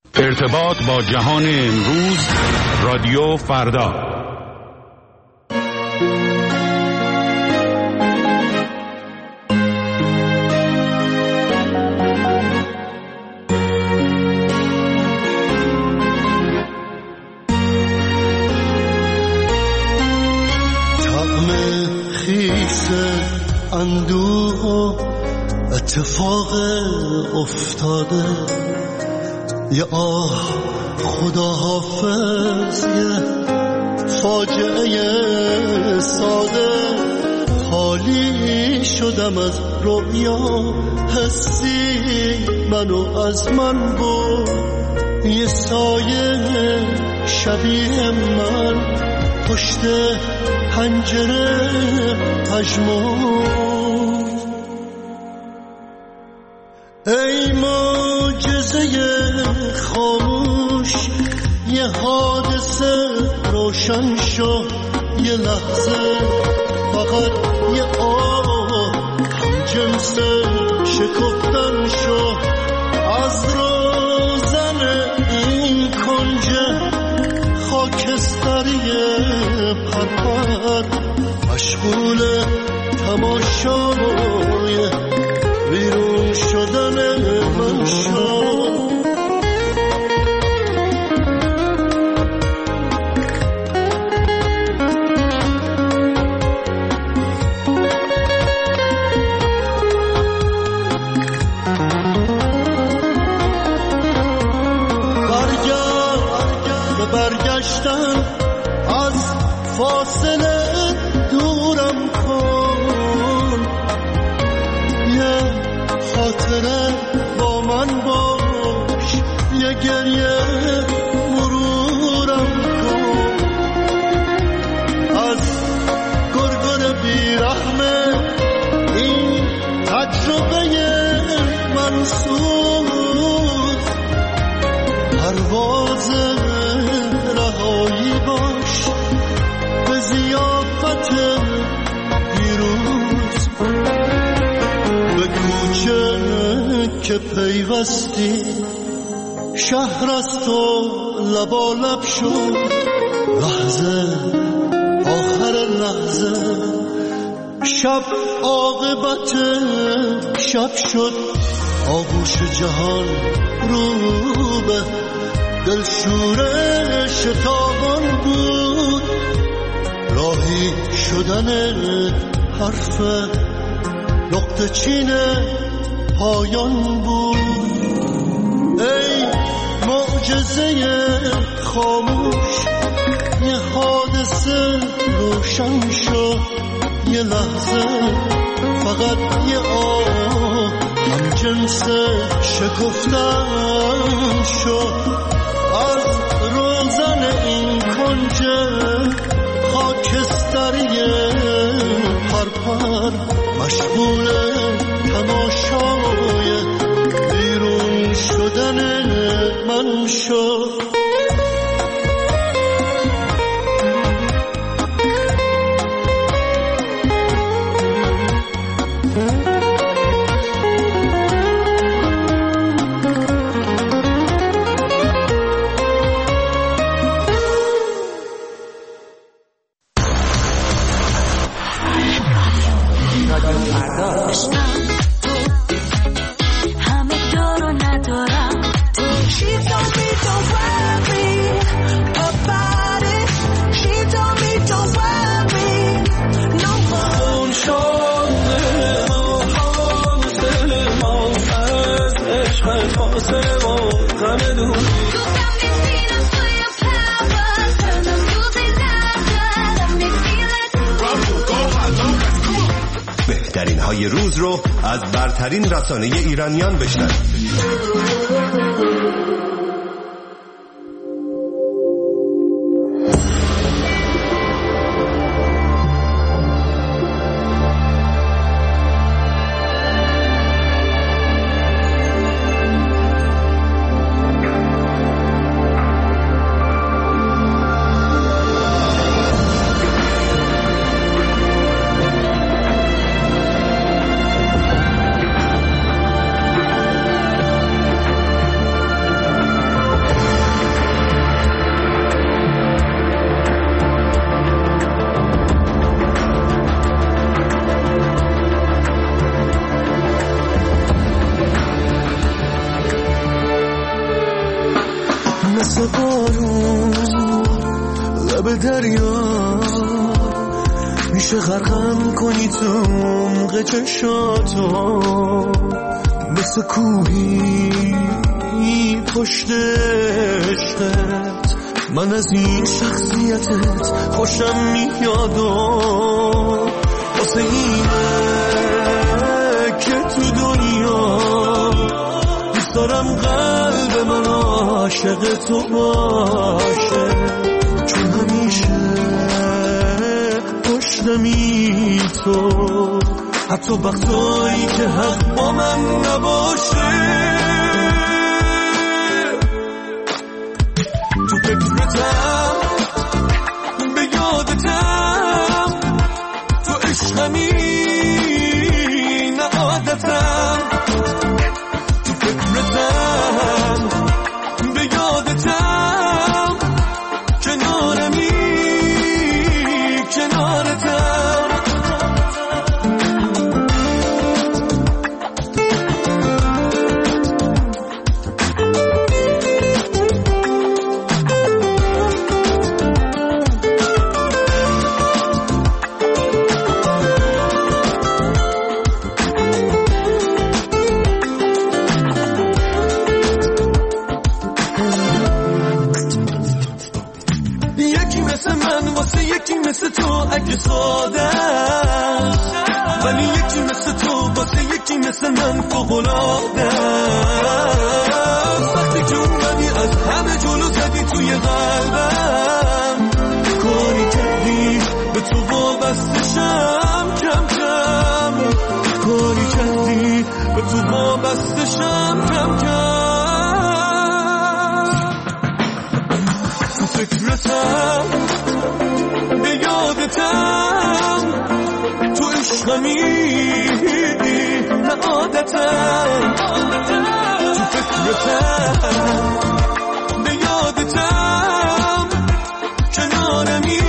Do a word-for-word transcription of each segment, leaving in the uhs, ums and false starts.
ارتباط با جهان امروز، رادیو فردا. طعم خیس اندوه و اتفاق افتاده، یه آه خدا حافظ، یه فاجعه ساده. خالی شدم از رویا، حسی منو از من بود. یه سایه شبیه من پشت پنجره پژمرد. ای معجزه خاموش، یه حادثه روشن شو. یه لحظه فقط یه آه هم جنس شکفتن شو. از روزن این کنج خاکستری پرپر، مشغول تماشای بیرون شدن من شو. برگشتن از فاصله دورم کن، یه خاطره با من باش، یه گریه مرورم کن. از گرگر بیرحمه این تجربه منسوز، پرواز رهایی باش به ضیافت پیروز. به کوچه که پیوستی شهر از تو لبالب شد. لحظه آخر لحظه شب عاقبت شب شد. آغوش جهان رو به دلشوره شتابان بود. راهی شدن حرف نقطه چین پایان بود. ای معجزه خاموش، یه حادثه روشن شو. یه لحظه فقط یه آه هم جنس شکفتن شو. از روزن این کنج خاکستری پرپر، مشغول تماشای بیرون شدن من شو. بهترین های روز رو از برترین رسانه ایرانیان بشنوید. مثل بارون لب دریا میشه غرقم کنی تو عمق چشاتو مثل کوهی پشت عشقت من از این شخصیتت خوشم میاد و واسه اینه که تو دنیا دوست دارم قلب من عاشق تو باشه چون همیشه پشتمی تو حتی وقتایی که حق با من نباشه تو فکرتم به یادتم تو عشقمی نه عادتم تو فکرتم به یادتم کنارمی کنارتم مثل تو اگه ساده ولی یکی مثل تو واسه یکی مثل من فوق‌العاده وقتی که اومدی از همه جلو زدی توی قلبم کاری کردی به تو وابستشم کم کم کاری کردی به تو وابستشم کم کم تو فکرتم به یادتم تو عشقمی نه عادتم تو فکرتم به یادتم کنارمی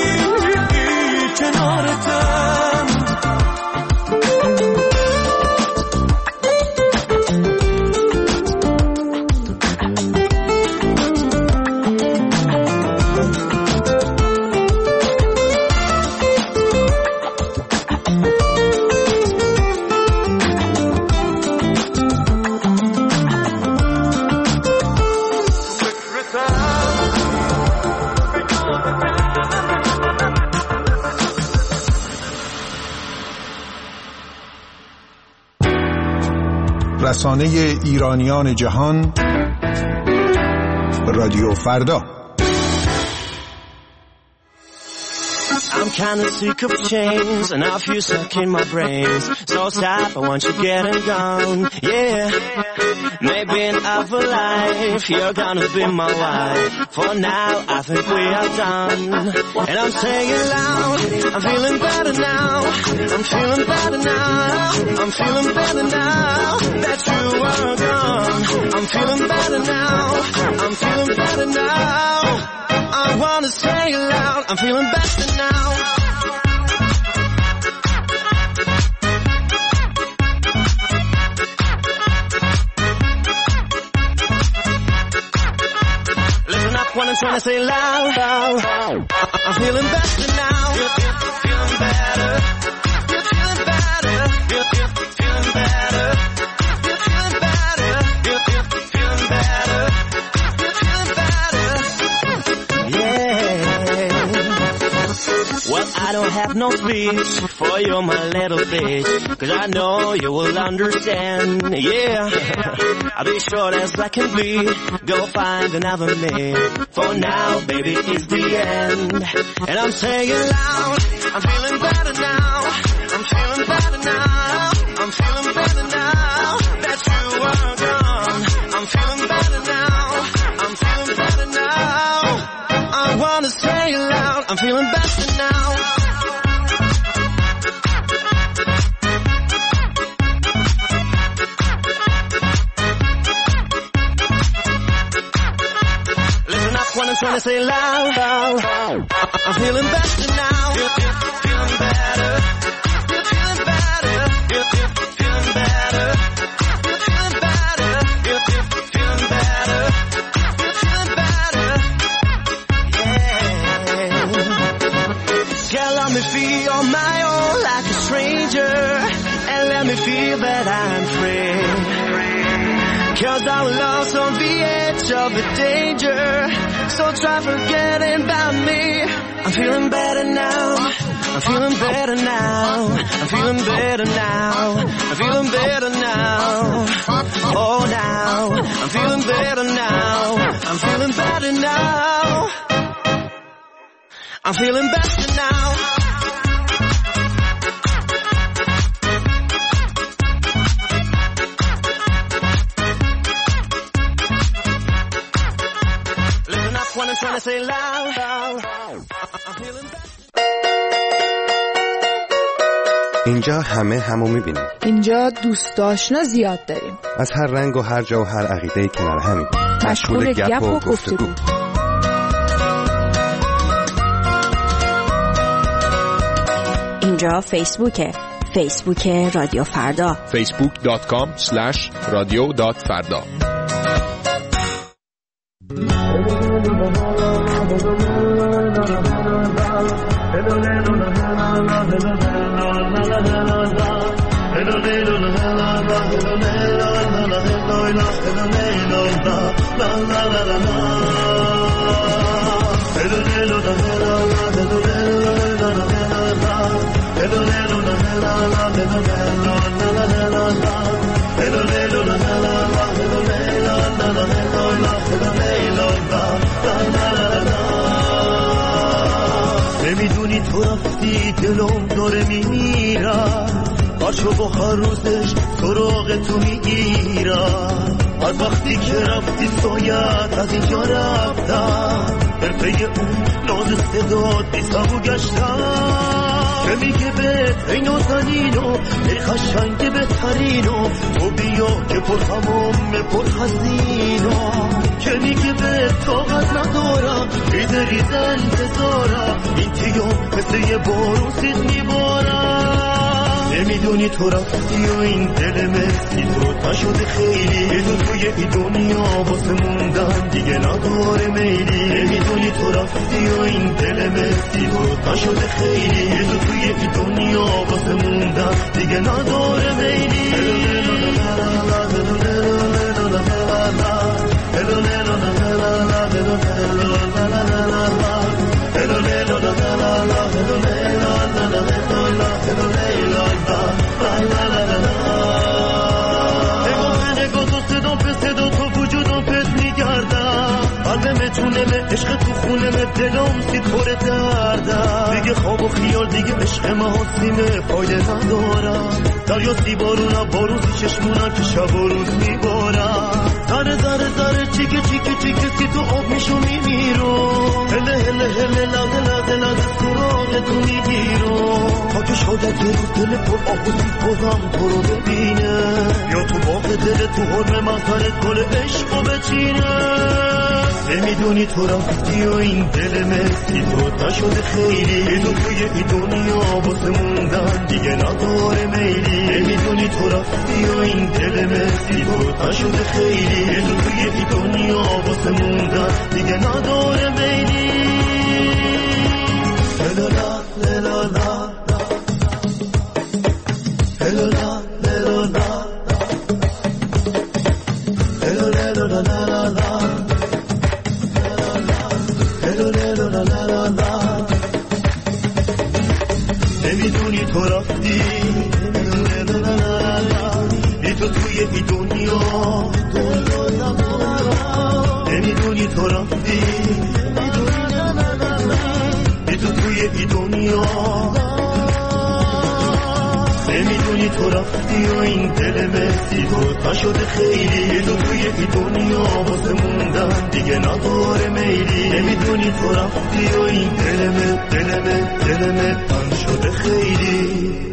کنارتم رسانه ایرانیان جهان رادیو فردا. I'm kinda sick of chains and I feel stuck in my brains. So stop, I want you getting gone, yeah. Maybe in other life you're gonna be my wife. For now, I think we are done. And I'm saying it loud, I'm feeling better now. I'm feeling better now. I'm feeling better now that you are gone. I'm feeling better now. I'm feeling better now. I wanna say it loud, I'm feeling better now. Listen up when I'm trying to say loud, loud. I'm feeling better now. Feeling better. You're feeling better. You're feeling better. You're feeling better. You're feeling better. You're feeling better. Well, I don't have no speech for you, my little bitch, 'cause I know you will understand, yeah. I'll be short as I can be, go find another man. For now, baby, it's the end. And I'm saying loud, I'm feeling better now. I'm feeling better now. I'm feeling better now that you are gone. I'm feeling better now. I'm feeling better now. I wanna say it loud, I'm feeling better now. Listen up when I'm trying to say loud, loud. I'm feeling better now. You're feeling better. You're feeling better. You're feeling better. You're feeling better. You're feeling better. You're feeling better. 'cause I'm lost on the edge of the danger. So try forgetting about me. I'm feeling better now. I'm feeling better now. I'm feeling better now. I'm feeling better now. Oh, now I'm feeling better now. I'm feeling better now. I'm feeling better now. Listen up when I'm trying to say loud, loud. I'm feeling better. اینجا همه همو میبینیم. اینجا دوست آشنا زیاد داریم. از هر رنگ و هر جا و هر عقیده‌ای کنار همیم. مشغول گپ و گفتگو. اینجا فیسبوکه. فیسبوک رادیو فردا. فیسبوک دات کام اسلش رادیو دات فردا. نمیدونی تو رفتی دلم داره میمیرم، هرچو با هر روزش سراغ تو میگیرم. از وقتی که رفتی سایت از اینجا رفتم، در پی اون ناز صدات بی صبو گشتم. که میگه به ای نازنینو ای خشنگ بهترینو، تو بیا که پر هموم پر حزینو. که میگه به طاقت ندارم ریزه ریزه انتظارم، این تیو مثل یه بارون سید میبارم. نمیدونی تو رفتی و این دل مسی تو تشده خیلی، یه دو توی این دنیا واسه موندن دیگه نداره میلی. نمیدونی تو رفتی و این دل مسی تو تشده خیلی، یه دو توی این دنیا واسه موندن دیگه نداره میلی. عشق تو خونه من دلم سید پر دردم، دیگه خواب و خیال دیگه عشق محاسیمه فایده ندارم. دریا سی بارونم باروزی چشمونم که شب و روز میبارم. ذره ذره ذره چیکه چیکه چیکه سی تو آب میشو میمیرم. هله هله هله لغه لغه لغه سراغ تو میگیرم. تا که شاید یه روز دل پر آب و سید بازم تو رو ببینه، یا تو باغ دل تو حرم منظرت گل عشقو بچینه. نمیدونی تو رفتی و این دل مسی تو تشده خیلی، یه دو توی این دنیا واسه موندن دیگه نداره میلی. نمیدونی تو رفتی و این دل مسی تو تشده خیلی، یه دو توی این دنیا واسه موندن دیگه نداره میلی. هلالا هلالا هلالا هلالا هلالا نمیدونی تو رفتی بی تو توی این دنیا، نمیدونی تو رفتی بی تو توی این دنیا. نمیدونی تو رفتی و این دل مسی تو تشده خیلی، یه دو توی این دنیا واسه موندن دیگه نداره میلی. نمیدونی تو رفتی و این دل من دل من دل من تن شده خیلی.